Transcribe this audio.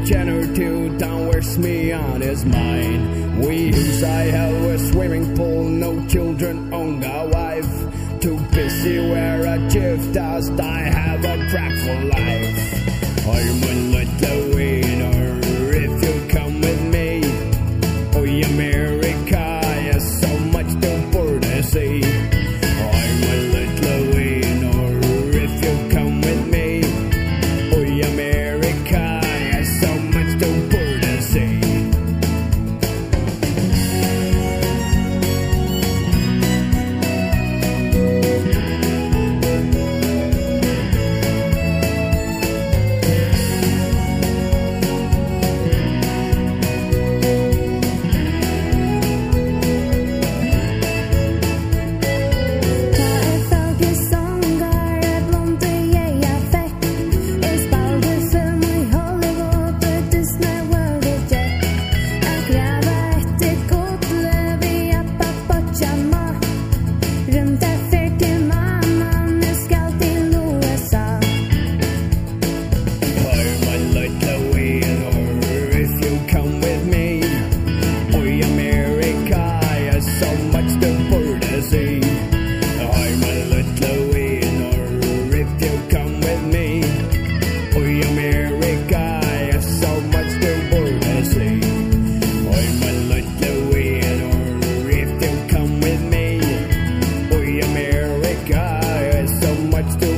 kjenner til downwards me on his mind. We use I have a swimming pool, no children, only a wife. Too busy where I gift us, I have a crack for life. I'm a little winner if you come with me. Oh, America, yes, so much to see. I'm a little winner if you come with me. Oh, America, yes, so much to see. Much to